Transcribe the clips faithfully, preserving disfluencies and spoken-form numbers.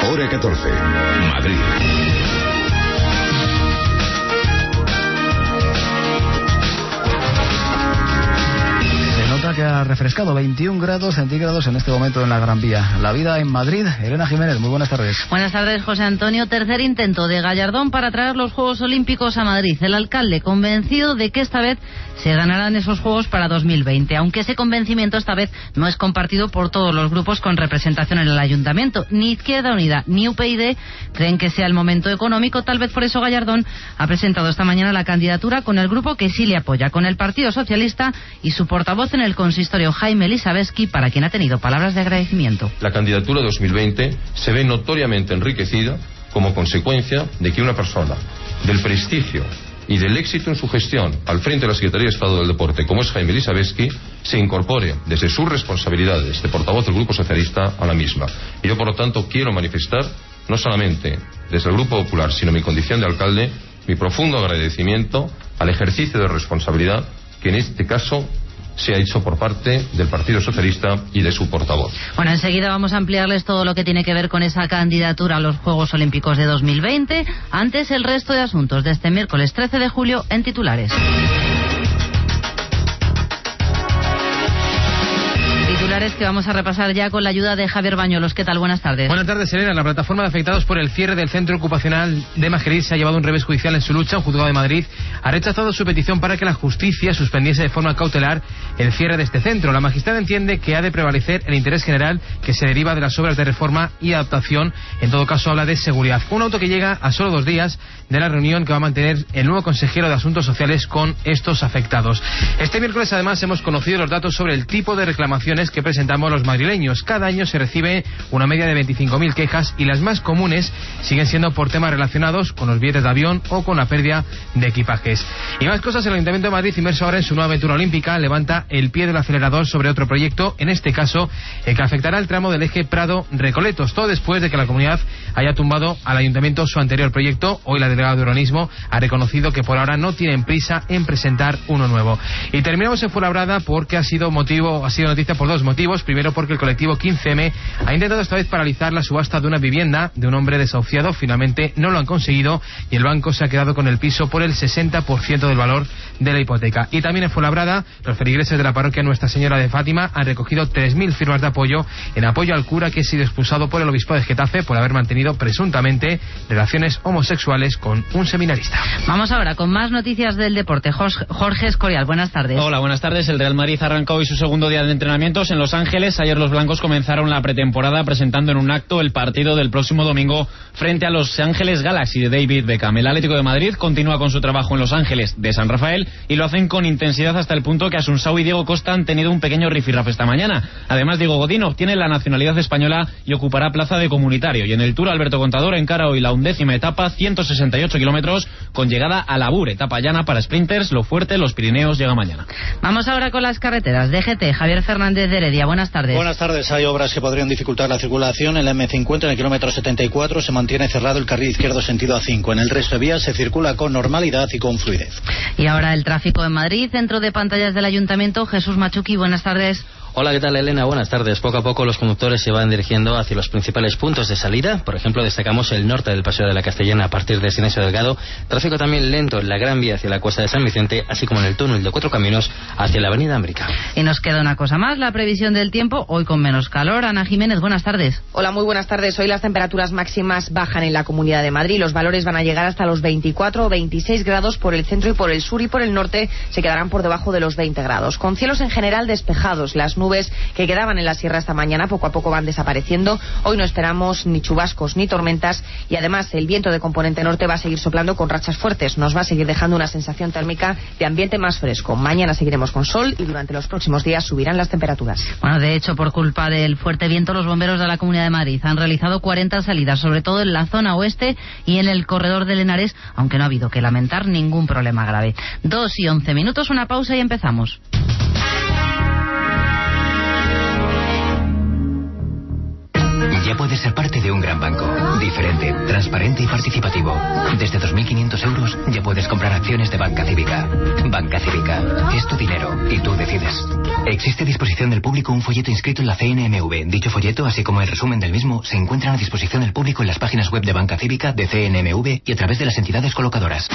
Hora catorce, Madrid. Que ha refrescado veintiún grados centígrados en este momento en la Gran Vía. La vida en Madrid. Elena Jiménez, muy buenas tardes. Buenas tardes, José Antonio. Tercer intento de Gallardón para traer los Juegos Olímpicos a Madrid. El alcalde convencido de que esta vez se ganarán esos Juegos para dos mil veinte, aunque ese convencimiento esta vez no es compartido por todos los grupos con representación en el Ayuntamiento. Ni Izquierda Unida ni U P YD creen que sea el momento económico. Tal vez por eso Gallardón ha presentado esta mañana la candidatura con el grupo que sí le apoya, con el Partido Socialista y su portavoz en el consistorio, Jaime Elisabetsky, para quien ha tenido palabras de agradecimiento. La candidatura dos mil veinte se ve notoriamente enriquecida como consecuencia de que una persona del prestigio y del éxito en su gestión al frente de la Secretaría de Estado del Deporte, como es Jaime Elisabetsky, se incorpore desde sus responsabilidades de portavoz del Grupo Socialista a la misma. Y yo, por lo tanto, quiero manifestar, no solamente desde el Grupo Popular, sino en mi condición de alcalde, mi profundo agradecimiento al ejercicio de responsabilidad que en este caso se ha hecho por parte del Partido Socialista y de su portavoz. Bueno, enseguida vamos a ampliarles todo lo que tiene que ver con esa candidatura a los Juegos Olímpicos de dos mil veinte. Antes, el resto de asuntos de este miércoles trece de julio en titulares. Titulares que vamos a repasar ya con la ayuda de Javier Bañuelos. ¿Qué tal? Buenas tardes. Buenas tardes, Elena. La plataforma de afectados por el cierre del centro ocupacional de Majerís se ha llevado un revés judicial en su lucha. Un juzgado de Madrid ha rechazado su petición para que la justicia suspendiese de forma cautelar el cierre de este centro. La magistrada entiende que ha de prevalecer el interés general que se deriva de las obras de reforma y adaptación. En todo caso, habla de seguridad. Un auto que llega a solo dos días de la reunión que va a mantener el nuevo consejero de Asuntos Sociales con estos afectados. Este miércoles, además, hemos conocido los datos sobre el tipo de reclamaciones que presentamos los madrileños. Cada año se recibe una media de veinticinco mil quejas y las más comunes siguen siendo por temas relacionados con los billetes de avión o con la pérdida de equipajes. Y más cosas. El Ayuntamiento de Madrid, inmerso ahora en su nueva aventura olímpica, levanta el pie del acelerador sobre otro proyecto, en este caso el que afectará el tramo del eje Prado-Recoletos. Todo después de que la comunidad haya tumbado al Ayuntamiento su anterior proyecto. Hoy la delegada de urbanismo ha reconocido que por ahora no tienen prisa en presentar uno nuevo. Y terminamos en Fuenlabrada porque ha sido motivo, ha sido noticia por dos motivos. Primero, porque el colectivo quince eme ha intentado esta vez paralizar la subasta de una vivienda de un hombre desahuciado. Finalmente no lo han conseguido y el banco se ha quedado con el piso por el sesenta por ciento del valor de la hipoteca. Y también en Fuenlabrada, los feligreses de la parroquia Nuestra Señora de Fátima han recogido tres mil firmas de apoyo en apoyo al cura que ha sido expulsado por el obispo de Getafe por haber mantenido presuntamente relaciones homosexuales con un seminarista. Vamos ahora con más noticias del deporte. Jorge Escorial, buenas tardes. Hola, buenas tardes. El Real Madrid arrancó hoy su segundo día de entrenamientos en Los Ángeles. Ayer los blancos comenzaron la pretemporada presentando en un acto el partido del próximo domingo frente a Los Ángeles Galaxy de David Beckham. El Atlético de Madrid continúa con su trabajo en Los Ángeles de San Rafael y lo hacen con intensidad hasta el punto que Asunsao y Diego Costa han tenido un pequeño rifirrafe esta mañana. Además, Diego Godín obtiene la nacionalidad española y ocupará plaza de comunitario. Y en el Tour, Alberto Contador encara hoy la undécima etapa, ciento sesenta y ocho kilómetros, con llegada a Labur, etapa llana para sprinters. Lo fuerte, los Pirineos, llega mañana. Vamos ahora con las carreteras. D G T, Javier Fernández de Heredia, buenas tardes. Buenas tardes. Hay obras que podrían dificultar la circulación. En la eme cincuenta, en el kilómetro setenta y cuatro, se mantiene cerrado el carril izquierdo sentido A cinco. En el resto de vías se circula con normalidad y con fluidez. Y ahora el tráfico en Madrid, centro de pantallas del Ayuntamiento. Jesús Machuqui, buenas tardes. Hola, ¿qué tal, Elena? Buenas tardes. Poco a poco los conductores se van dirigiendo hacia los principales puntos de salida. Por ejemplo, destacamos el norte del Paseo de la Castellana a partir de Sinesio Delgado. Tráfico también lento en la Gran Vía hacia la Cuesta de San Vicente, así como en el túnel de Cuatro Caminos hacia la Avenida Ámbrica. Y nos queda una cosa más, la previsión del tiempo, hoy con menos calor. Ana Jiménez, buenas tardes. Hola, muy buenas tardes. Hoy las temperaturas máximas bajan en la Comunidad de Madrid. Los valores van a llegar hasta los veinticuatro o veintiséis grados por el centro y por el sur, y por el norte se quedarán por debajo de los veinte grados. Con cielos en general despejados, las nubes que quedan en la sierra esta mañana poco a poco van desapareciendo. Hoy no esperamos ni chubascos ni tormentas y además el viento de componente norte va a seguir soplando con rachas fuertes. Nos va a seguir dejando una sensación térmica de ambiente más fresco. Mañana seguiremos con sol y durante los próximos días subirán las temperaturas. Bueno, de hecho, por culpa del fuerte viento, los bomberos de la Comunidad de Madrid han realizado cuarenta salidas, sobre todo en la zona oeste y en el corredor del Henares, aunque no ha habido que lamentar ningún problema grave. Dos y once minutos, una pausa y empezamos. ya puedes ser parte de un gran banco. Diferente, transparente y participativo. Desde dos mil quinientos euros ya puedes comprar acciones de Banca Cívica. Banca Cívica. Es tu dinero y tú decides. Existe a disposición del público un folleto inscrito en la C N M V. Dicho folleto, así como el resumen del mismo, se encuentran a disposición del público en las páginas web de Banca Cívica, de C N M V y a través de las entidades colocadoras.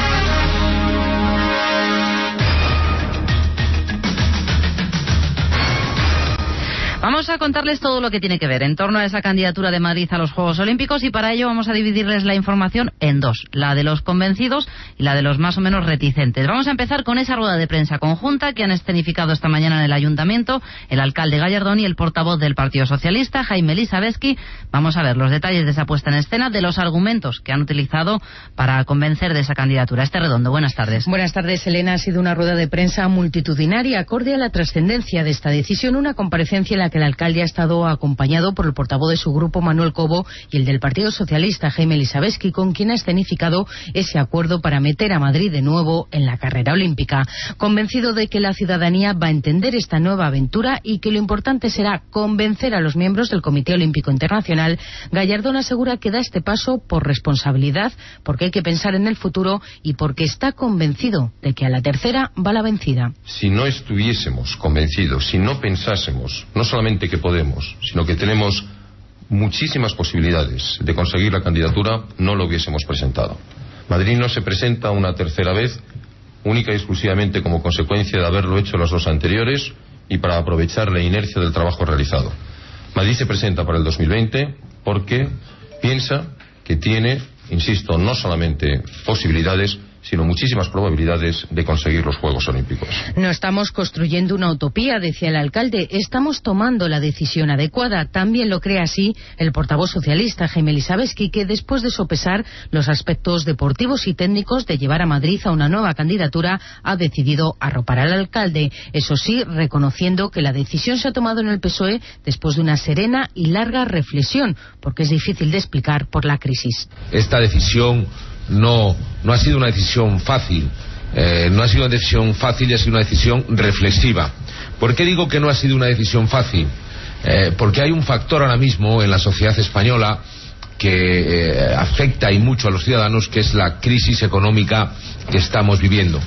Vamos a contarles todo lo que tiene que ver en torno a esa candidatura de Madrid a los Juegos Olímpicos y para ello vamos a dividirles la información en dos, la de los convencidos y la de los más o menos reticentes. Vamos a empezar con esa rueda de prensa conjunta que han escenificado esta mañana en el Ayuntamiento el alcalde Gallardón y el portavoz del Partido Socialista, Jaime Lisabeski. Vamos a ver los detalles de esa puesta en escena, de los argumentos que han utilizado para convencer de esa candidatura. Este Redondo, buenas tardes. Buenas tardes, Elena. Ha sido una rueda de prensa multitudinaria acorde a la trascendencia de esta decisión, una comparecencia en la que el alcalde ha estado acompañado por el portavoz de su grupo, Manuel Cobo, y el del Partido Socialista, Jaime Lisabeski, con quien ha escenificado ese acuerdo para meter a Madrid de nuevo en la carrera olímpica. Convencido de que la ciudadanía va a entender esta nueva aventura y que lo importante será convencer a los miembros del Comité Olímpico Internacional, Gallardón asegura que da este paso por responsabilidad, porque hay que pensar en el futuro y porque está convencido de que a la tercera va la vencida. Si no estuviésemos convencidos, si no pensásemos, no solamente que podemos, sino que tenemos muchísimas posibilidades de conseguir la candidatura, no lo hubiésemos presentado. Madrid no se presenta una tercera vez única y exclusivamente como consecuencia de haberlo hecho las dos anteriores y para aprovechar la inercia del trabajo realizado. Madrid se presenta para el dos mil veinte porque piensa que tiene, insisto, no solamente posibilidades, sino muchísimas probabilidades de conseguir los Juegos Olímpicos. No estamos construyendo una utopía, decía el alcalde, estamos tomando la decisión adecuada. También lo cree así el portavoz socialista, Jaime Lisabeski, que después de sopesar los aspectos deportivos y técnicos de llevar a Madrid a una nueva candidatura, ha decidido arropar al alcalde. Eso sí, reconociendo que la decisión se ha tomado en el P S O E después de una serena y larga reflexión, porque es difícil de explicar por la crisis. Esta decisión No, no ha sido una decisión fácil, eh, no ha sido una decisión fácil y ha sido una decisión reflexiva. ¿Por qué digo que no ha sido una decisión fácil? Eh, porque hay un factor ahora mismo en la sociedad española que eh, afecta y mucho a los ciudadanos, que es la crisis económica que estamos viviendo.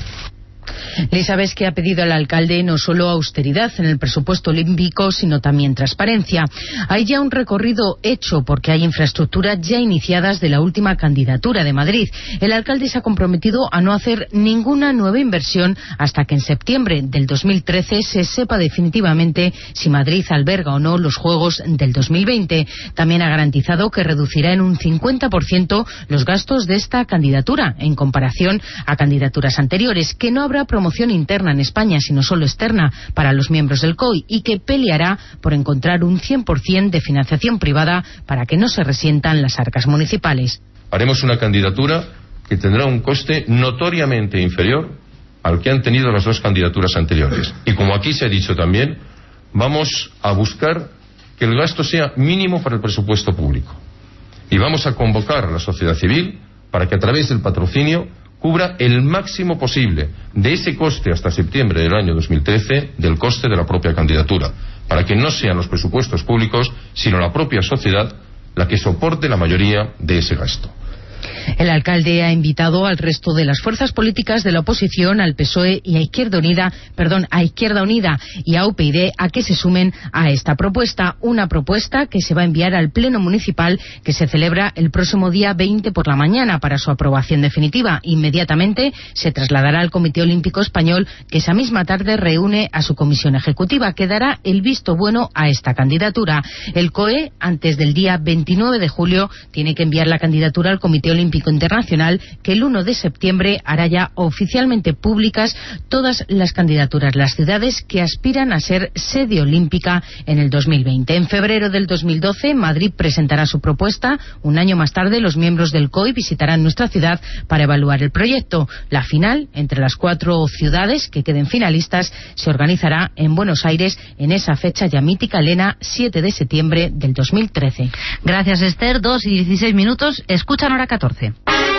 Lisabeski ha pedido al alcalde no solo austeridad en el presupuesto olímpico, sino también transparencia. Hay ya un recorrido hecho porque hay infraestructuras ya iniciadas de la última candidatura de Madrid. El alcalde se ha comprometido a no hacer ninguna nueva inversión hasta que en septiembre del dos mil trece se sepa definitivamente si Madrid alberga o no los Juegos del dos mil veinte. También ha garantizado que reducirá en un cincuenta por ciento los gastos de esta candidatura en comparación a candidaturas anteriores, que no habrá promoción interna en España, sino solo externa para los miembros del C O I, y que peleará por encontrar un cien por ciento de financiación privada para que no se resientan las arcas municipales. Haremos una candidatura que tendrá un coste notoriamente inferior al que han tenido las dos candidaturas anteriores. Y como aquí se ha dicho también, vamos a buscar que el gasto sea mínimo para el presupuesto público. Y vamos a convocar a la sociedad civil para que a través del patrocinio cubra el máximo posible de ese coste hasta septiembre del año dos mil trece del coste de la propia candidatura, para que no sean los presupuestos públicos, sino la propia sociedad la que soporte la mayoría de ese gasto. El alcalde ha invitado al resto de las fuerzas políticas de la oposición, al P S O E y a Izquierda Unida, perdón, a Izquierda Unida y a U P YD a que se sumen a esta propuesta, una propuesta que se va a enviar al Pleno Municipal, que se celebra el próximo día veinte por la mañana para su aprobación definitiva. Inmediatamente se trasladará al Comité Olímpico Español, que esa misma tarde reúne a su comisión ejecutiva, que dará el visto bueno a esta candidatura. El C O E, antes del día veintinueve de julio, tiene que enviar la candidatura al Comité Olímpico Internacional, que el uno de septiembre hará ya oficialmente públicas todas las candidaturas, las ciudades que aspiran a ser sede olímpica en el dos mil veinte. En febrero del dos mil doce, Madrid presentará su propuesta. Un año más tarde, los miembros del C O I visitarán nuestra ciudad para evaluar el proyecto. La final, entre las cuatro ciudades que queden finalistas, se organizará en Buenos Aires en esa fecha ya mítica, Elena, siete de septiembre del dos mil trece. Gracias, Esther. dos y dieciséis minutos. Escuchan Hora catorce.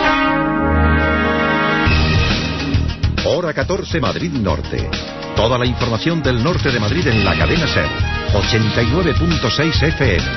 Hora catorce, Madrid Norte. Toda la información del norte de Madrid en la cadena SER. ochenta y nueve punto seis F M.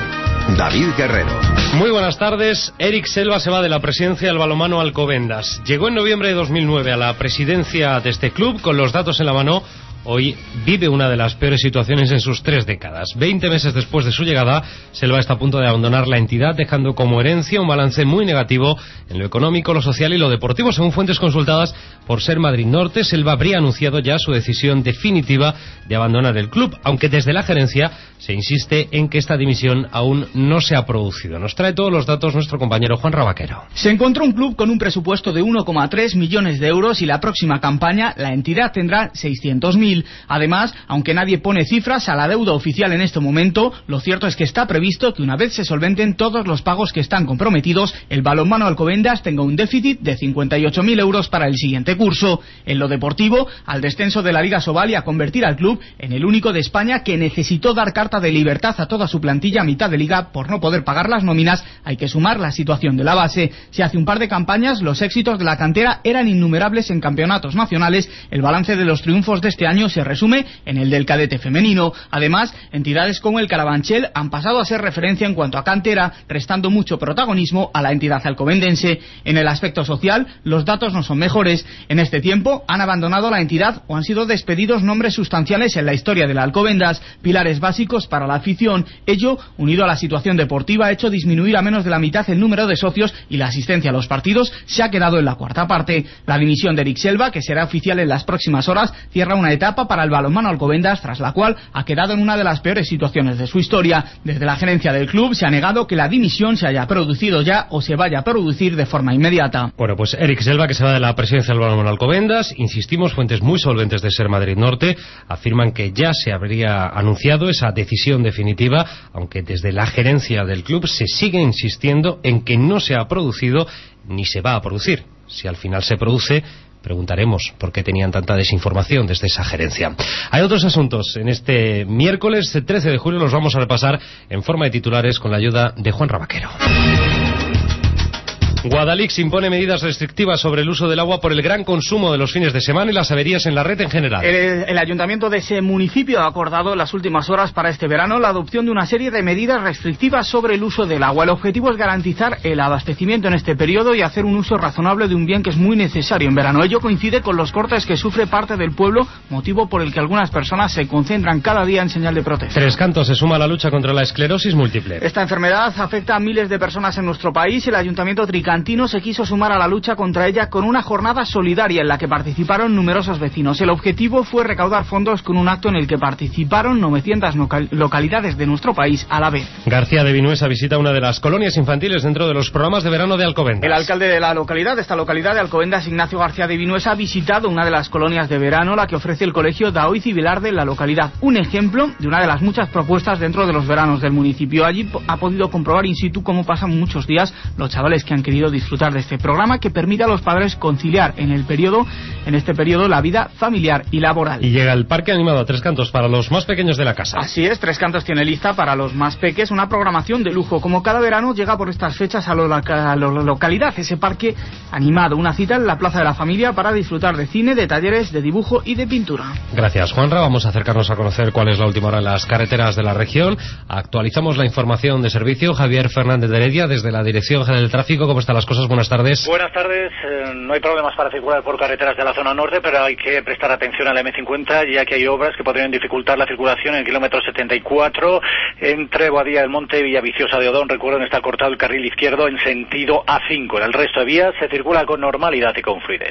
David Guerrero. Muy buenas tardes. Eric Selva se va de la presidencia del balonmano Alcobendas. Llegó en noviembre de dos mil nueve a la presidencia de este club con los datos en la mano. Hoy vive una de las peores situaciones en sus tres décadas. Veinte meses después de su llegada, Selva está a punto de abandonar la entidad, dejando como herencia un balance muy negativo en lo económico, lo social y lo deportivo. Según fuentes consultadas por Ser Madrid Norte, Selva habría anunciado ya su decisión definitiva de abandonar el club, aunque desde la gerencia se insiste en que esta dimisión aún no se ha producido. Nos trae todos los datos nuestro compañero Juan Rabaquero. Se encontró un club con un presupuesto de uno coma tres millones de euros y la próxima campaña la entidad tendrá seiscientos mil. Además, aunque nadie pone cifras a la deuda oficial en este momento, lo cierto es que está previsto que una vez se solventen todos los pagos que están comprometidos, el balonmano Alcobendas tenga un déficit de cincuenta y ocho mil euros para el siguiente curso. En lo deportivo, al descenso de la Liga Sobal y a convertir al club en el único de España que necesitó dar carta de libertad a toda su plantilla a mitad de liga por no poder pagar las nóminas, hay que sumar la situación de la base. Si hace un par de campañas los éxitos de la cantera eran innumerables en campeonatos nacionales, el balance de los triunfos de este año se resume en el del cadete femenino. Además, entidades como el Carabanchel han pasado a ser referencia en cuanto a cantera, restando mucho protagonismo a la entidad alcobendense. En el aspecto social, los datos no son mejores. En este tiempo han abandonado la entidad o han sido despedidos nombres sustanciales en la historia de la Alcobendas, pilares básicos para la afición. Ello, unido a la situación deportiva, ha hecho disminuir a menos de la mitad el número de socios y la asistencia a los partidos se ha quedado en la cuarta parte. La dimisión de Eric Selva, que será oficial en las próximas horas, cierra una etapa para el balonmano Alcobendas, tras la cual ha quedado en una de las peores situaciones de su historia. Desde la gerencia del club se ha negado que la dimisión se haya producido ya o se vaya a producir de forma inmediata. Bueno, pues Eric Selva, que se va de la presidencia del balonmano Alcobendas, insistimos, fuentes muy solventes de Ser Madrid Norte afirman que ya se habría anunciado esa decisión definitiva, aunque desde la gerencia del club se sigue insistiendo en que no se ha producido ni se va a producir. Si al final se produce, preguntaremos por qué tenían tanta desinformación desde esa gerencia. Hay otros asuntos. En este miércoles trece de julio los vamos a repasar en forma de titulares con la ayuda de Juan Rabaquero. Guadalix impone medidas restrictivas sobre el uso del agua por el gran consumo de los fines de semana y las averías en la red en general. El, el ayuntamiento de ese municipio ha acordado en las últimas horas para este verano la adopción de una serie de medidas restrictivas sobre el uso del agua. El objetivo es garantizar el abastecimiento en este periodo y hacer un uso razonable de un bien que es muy necesario en verano. Ello coincide con los cortes que sufre parte del pueblo, motivo por el que algunas personas se concentran cada día en señal de protesta. Tres Cantos se suma a la lucha contra la esclerosis múltiple. Esta enfermedad afecta a miles de personas en nuestro país y el ayuntamiento tricantino se quiso sumar a la lucha contra ella con una jornada solidaria en la que participaron numerosos vecinos. El objetivo fue recaudar fondos con un acto en el que participaron novecientas local- localidades de nuestro país a la vez. García de Vinuesa visita una de las colonias infantiles dentro de los programas de verano de Alcobendas. El alcalde de la localidad, de esta localidad de Alcobendas, Ignacio García de Vinuesa, ha visitado una de las colonias de verano, la que ofrece el colegio Daoiz y Velarde en la localidad. Un ejemplo de una de las muchas propuestas dentro de los veranos del municipio. Allí ha podido comprobar in situ cómo pasan muchos días los chavales que han querido disfrutar de este programa que permite a los padres conciliar en el periodo, en este periodo la vida familiar y laboral. Y llega el parque animado a Tres Cantos para los más pequeños de la casa. Así es, Tres Cantos tiene lista para los más peques una programación de lujo. Como cada verano llega por estas fechas a, lo, a la localidad ese parque animado, una cita en la Plaza de la Familia para disfrutar de cine, de talleres, de dibujo y de pintura. Gracias, Juanra. Vamos a acercarnos a conocer cuál es la última hora en las carreteras de la región. Actualizamos la información de servicio. Javier Fernández de Heredia, desde la Dirección General del Tráfico. ¿Cómo están las cosas? Buenas tardes. Buenas tardes. Eh, no hay problemas para circular por carreteras de la zona norte, pero hay que prestar atención a la eme cincuenta, ya que hay obras que podrían dificultar la circulación en el kilómetro setenta y cuatro entre Boadilla del Monte y Villaviciosa de Odón. Recuerden, está cortado el carril izquierdo en sentido A cinco. En el resto de vías se circula con normalidad y con fluidez.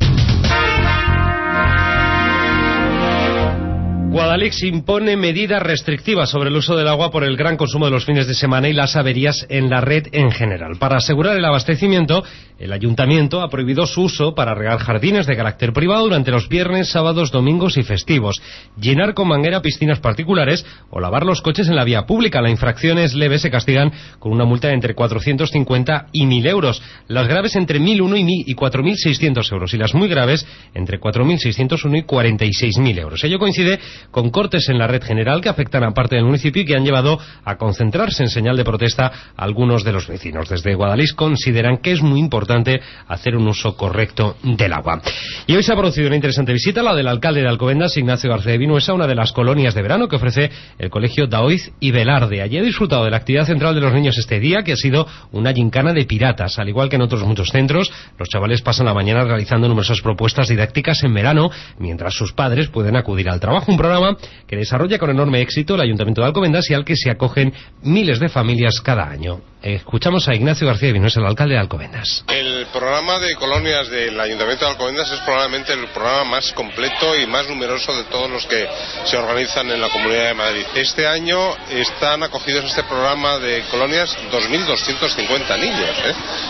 Guadalix impone medidas restrictivas sobre el uso del agua por el gran consumo de los fines de semana y las averías en la red en general. Para asegurar el abastecimiento, el ayuntamiento ha prohibido su uso para regar jardines de carácter privado durante los viernes, sábados, domingos y festivos, llenar con manguera piscinas particulares o lavar los coches en la vía pública. Las infracciones leves se castigan con una multa de entre cuatrocientos cincuenta y mil euros, las graves entre mil uno y cuatro mil seiscientos euros y las muy graves entre cuatro mil seiscientos uno y cuarenta y seis mil euros. Ello coincide con cortes en la red general que afectan a parte del municipio y que han llevado a concentrarse en señal de protesta a algunos de los vecinos. Desde Guadalix consideran que es muy importante hacer un uso correcto del agua. Y hoy se ha producido una interesante visita, la del alcalde de Alcobendas, Ignacio García de Vinuesa, una de las colonias de verano que ofrece el colegio Daoiz y Velarde. Allí he disfrutado de la actividad central de los niños este día, que ha sido una gincana de piratas. Al igual que en otros muchos centros, los chavales pasan la mañana realizando numerosas propuestas didácticas en verano, mientras sus padres pueden acudir al trabajo. Un programa que desarrolla con enorme éxito el Ayuntamiento de Alcobendas y al que se acogen miles de familias cada año. Escuchamos a Ignacio García de Vinuesa, el alcalde de Alcobendas. El programa de colonias del Ayuntamiento de Alcobendas es probablemente el programa más completo y más numeroso de todos los que se organizan en la Comunidad de Madrid. Este año están acogidos en este programa de colonias dos mil doscientos cincuenta niños, ¿eh?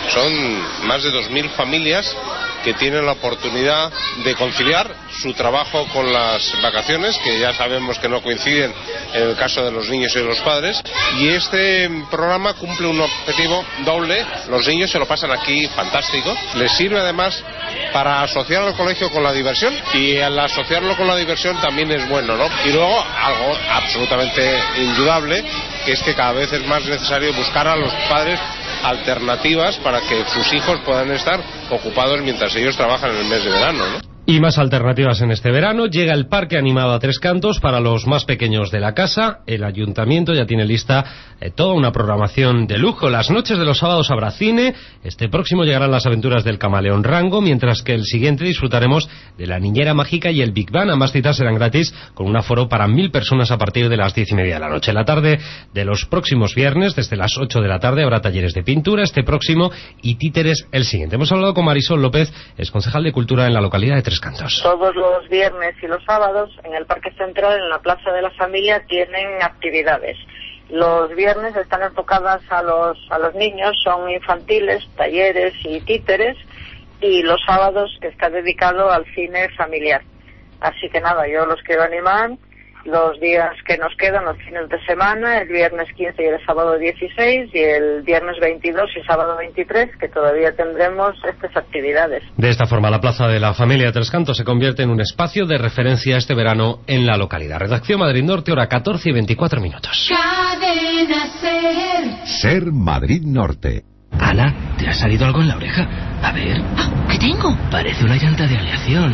Son más de dos mil familias que tienen la oportunidad de conciliar su trabajo con las vacaciones, que ya sabemos que no coinciden en el caso de los niños y de los padres, y este programa cumple un objetivo doble. Los niños se lo pasan aquí fantástico, les sirve además para asociar al colegio con la diversión, y al asociarlo con la diversión también es bueno, ¿no? Y luego algo absolutamente indudable, que es que cada vez es más necesario buscar a los padres alternativas para que sus hijos puedan estar ocupados mientras ellos trabajan en el mes de verano, ¿no? Y más alternativas en este verano. Llega el parque animado a Tres Cantos para los más pequeños de la casa. El ayuntamiento ya tiene lista eh, toda una programación de lujo. Las noches de los sábados habrá cine. Este próximo llegarán las aventuras del camaleón Rango, mientras que el siguiente disfrutaremos de la niñera mágica y el Big Bang. Ambas citas serán gratis, con un aforo para mil personas a partir de las diez y media de la noche. La tarde de los próximos viernes, desde las ocho de la tarde, habrá talleres de pintura este próximo y títeres el siguiente. Hemos hablado con Marisol López, es concejal de Cultura en la localidad de Tres Cantos. Todos los viernes y los sábados en el Parque Central, en la Plaza de la Familia, tienen actividades. Los viernes están enfocadas a los a los niños, son infantiles, talleres y títeres, y los sábados que está dedicado al cine familiar. Así que nada, yo los quiero animar. Los días que nos quedan, los fines de semana, el viernes quince y el sábado dieciséis, y el viernes veintidós y sábado veintitrés, que todavía tendremos estas actividades. De esta forma, la Plaza de la Familia de Tres Cantos se convierte en un espacio de referencia este verano en la localidad. Redacción Madrid Norte, hora catorce y veinticuatro minutos. Cadena Ser. Ser Madrid Norte. Ana, ¿te ha salido algo en la oreja? A ver. ¿Qué tengo? Parece una llanta de aleación.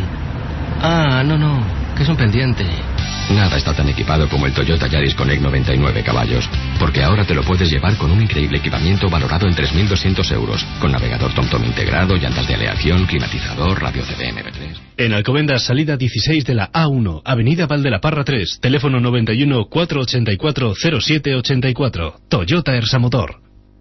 Ah, no, no, que es un pendiente. Nada está tan equipado como el Toyota Yaris Connect noventa y nueve caballos, porque ahora te lo puedes llevar con un increíble equipamiento valorado en tres mil doscientos euros, con navegador TomTom integrado, llantas de aleación, climatizador, radio C D M P tres. En Alcobendas, salida dieciséis de la A uno, Avenida Valdelaparra tres, teléfono noventa y uno, cuatrocientos ochenta y cuatro, cero siete ochenta y cuatro. Toyota Ersa Motor.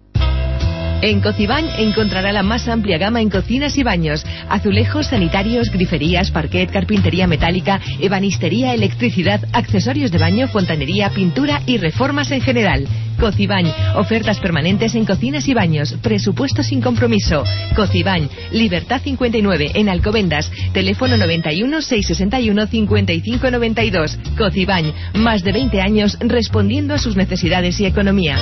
En Cocibañ encontrará la más amplia gama en cocinas y baños. Azulejos, sanitarios, griferías, parquet, carpintería metálica, ebanistería, electricidad, accesorios de baño, fontanería, pintura y reformas en general. Cocibañ, ofertas permanentes en cocinas y baños, presupuesto sin compromiso. Cocibañ, Libertad cincuenta y nueve en Alcobendas, teléfono noventa y uno, seiscientos sesenta y uno, cincuenta y cinco noventa y dos. Cocibañ, más de veinte años respondiendo a sus necesidades y economía.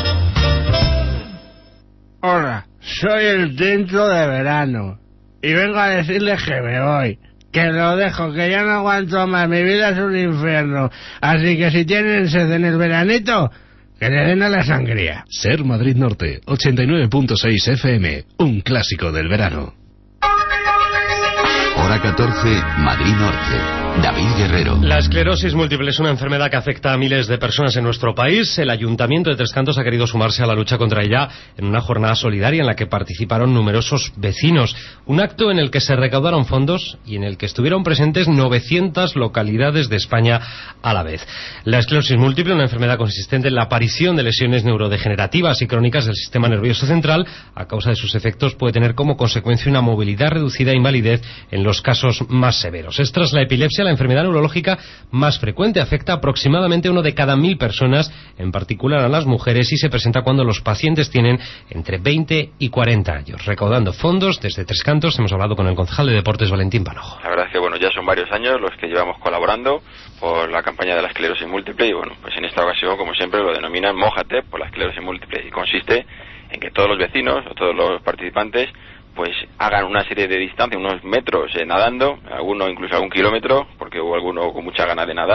Hola, soy el Tinto de Verano y vengo a decirles que me voy, que lo dejo, que ya no aguanto más, mi vida es un infierno, así que si tienen sed en el veranito, que le den a la sangría. Ser Madrid Norte, ochenta y nueve punto seis F M, un clásico del verano. Hora catorce, Madrid Norte. David Guerrero. La esclerosis múltiple es una enfermedad que afecta a miles de personas en nuestro país. El Ayuntamiento de Tres Cantos ha querido sumarse a la lucha contra ella en una jornada solidaria en la que participaron numerosos vecinos. Un acto en el que se recaudaron fondos y en el que estuvieron presentes novecientas localidades de España a la vez. La esclerosis múltiple, una enfermedad consistente en la aparición de lesiones neurodegenerativas y crónicas del sistema nervioso central, a causa de sus efectos puede tener como consecuencia una movilidad reducida e invalidez en los casos más severos. Es tras la epilepsia la enfermedad neurológica más frecuente, afecta aproximadamente a uno de cada mil personas, en particular a las mujeres, y se presenta cuando los pacientes tienen entre veinte y cuarenta años. Recaudando fondos desde Tres Cantos, hemos hablado con el concejal de Deportes, Valentín Panojo. La verdad es que bueno, ya son varios años los que llevamos colaborando por la campaña de la esclerosis múltiple y bueno, pues en esta ocasión, como siempre, lo denominan Mójate por la esclerosis múltiple y consiste en que todos los vecinos o todos los participantes pues hagan una serie de distancia, unos metros eh, nadando, alguno incluso algún kilómetro, porque hubo alguno con mucha ganas de nadar,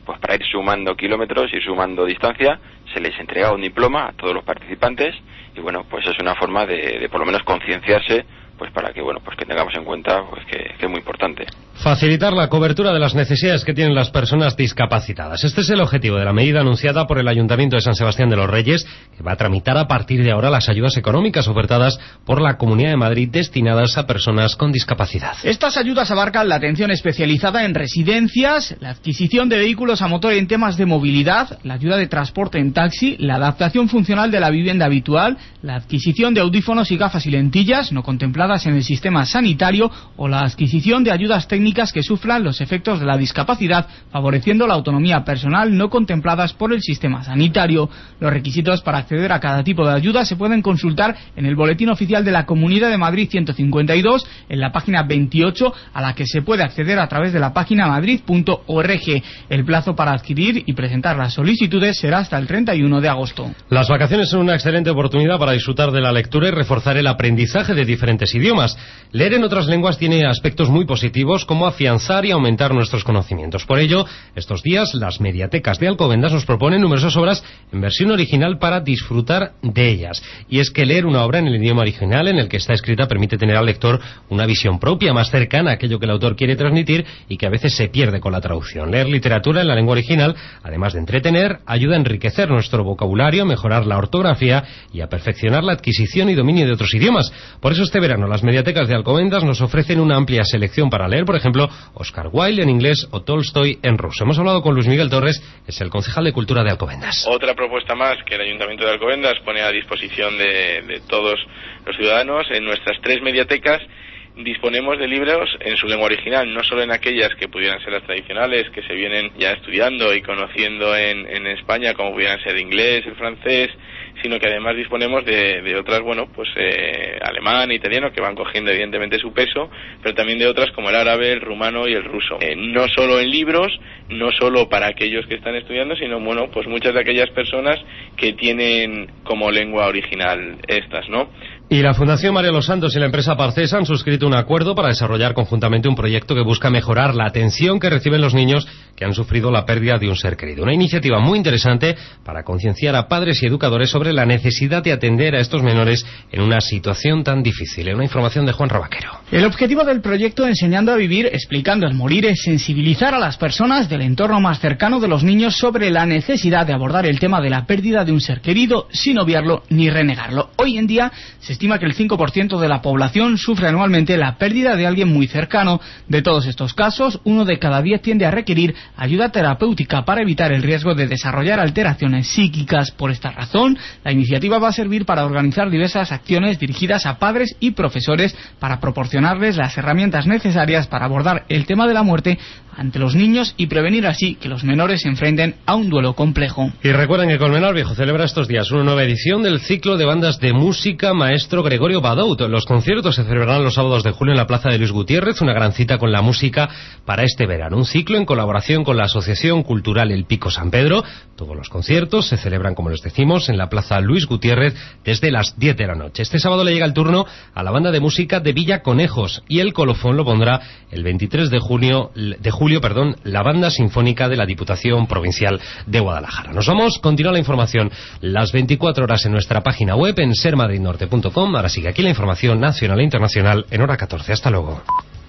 pues para ir sumando kilómetros, ir sumando distancia. Se les entrega un diploma a todos los participantes y bueno, pues es una forma de, de por lo menos concienciarse, pues para que bueno, pues que tengamos en cuenta pues que, que es muy importante. Facilitar la cobertura de las necesidades que tienen las personas discapacitadas. Este es el objetivo de la medida anunciada por el Ayuntamiento de San Sebastián de los Reyes, que va a tramitar a partir de ahora las ayudas económicas ofertadas por la Comunidad de Madrid destinadas a personas con discapacidad. Estas ayudas abarcan la atención especializada en residencias, la adquisición de vehículos a motor en temas de movilidad, la ayuda de transporte en taxi, la adaptación funcional de la vivienda habitual, la adquisición de audífonos y gafas y lentillas no contempladas en el sistema sanitario o la adquisición de ayudas técnicas que sufran los efectos de la discapacidad, favoreciendo la autonomía personal no contempladas por el sistema sanitario. Los requisitos para acceder a cada tipo de ayuda se pueden consultar en el Boletín Oficial de la Comunidad de Madrid ciento cincuenta y dos, en la página veintiocho, a la que se puede acceder a través de la página madrid punto org. El plazo para adquirir y presentar las solicitudes será hasta el treinta y uno de agosto. Las vacaciones son una excelente oportunidad para disfrutar de la lectura y reforzar el aprendizaje de diferentes idiomas. idiomas. Leer en otras lenguas tiene aspectos muy positivos como afianzar y aumentar nuestros conocimientos. Por ello, estos días las mediatecas de Alcobendas nos proponen numerosas obras en versión original para disfrutar de ellas. Y es que leer una obra en el idioma original en el que está escrita permite tener al lector una visión propia, más cercana a aquello que el autor quiere transmitir y que a veces se pierde con la traducción. Leer literatura en la lengua original, además de entretener, ayuda a enriquecer nuestro vocabulario, mejorar la ortografía y a perfeccionar la adquisición y dominio de otros idiomas. Por eso este verano las mediatecas de Alcobendas nos ofrecen una amplia selección para leer, por ejemplo, Oscar Wilde en inglés o Tolstoy en ruso. Hemos hablado con Luis Miguel Torres, es el concejal de Cultura de Alcobendas. Otra propuesta más que el Ayuntamiento de Alcobendas pone a disposición de, de todos los ciudadanos. En nuestras tres mediatecas disponemos de libros en su lengua original, no solo en aquellas que pudieran ser las tradicionales, que se vienen ya estudiando y conociendo en, en España, como pudieran ser el inglés, el francés, sino que además disponemos de, de otras, bueno, pues eh, alemán, italiano, que van cogiendo evidentemente su peso, pero también de otras como el árabe, el rumano y el ruso. Eh, no solo en libros, no solo para aquellos que están estudiando, sino, bueno, pues muchas de aquellas personas que tienen como lengua original estas, ¿no? Y la Fundación María Los Santos y la empresa Parcesa han suscrito un acuerdo para desarrollar conjuntamente un proyecto que busca mejorar la atención que reciben los niños que han sufrido la pérdida de un ser querido. Una iniciativa muy interesante para concienciar a padres y educadores sobre la necesidad de atender a estos menores en una situación tan difícil. Una información de Juan Rabaquero. El objetivo del proyecto Enseñando a Vivir, explicando el morir, es sensibilizar a las personas del entorno más cercano de los niños sobre la necesidad de abordar el tema de la pérdida de un ser querido sin obviarlo ni renegarlo. Hoy en día se estima que el cinco por ciento de la población sufre anualmente la pérdida de alguien muy cercano. De todos estos casos, uno de cada diez tiende a requerir ayuda terapéutica para evitar el riesgo de desarrollar alteraciones psíquicas. Por esta razón, la iniciativa va a servir para organizar diversas acciones dirigidas a padres y profesores para proporcionarles las herramientas necesarias para abordar el tema de la muerte ante los niños y prevenir así que los menores se enfrenten a un duelo complejo. Y recuerden que Colmenar Viejo celebra estos días una nueva edición del ciclo de bandas de música Maestro Gregorio Badout. Los conciertos se celebrarán los sábados de julio en la Plaza de Luis Gutiérrez, una gran cita con la música para este verano. Un ciclo en colaboración con la Asociación Cultural El Pico San Pedro. Todos los conciertos se celebran, como les decimos, en la Plaza Luis Gutiérrez desde las diez de la noche. Este sábado le llega el turno a la banda de música de Villa Conejos y el colofón lo pondrá el veintitrés de junio, de julio, perdón, la Banda Sinfónica de la Diputación Provincial de Guadalajara. Nos vamos, continúa la información las veinticuatro horas en nuestra página web en ser madrid norte punto com. Ahora sigue aquí la información nacional e internacional en hora catorce. Hasta luego.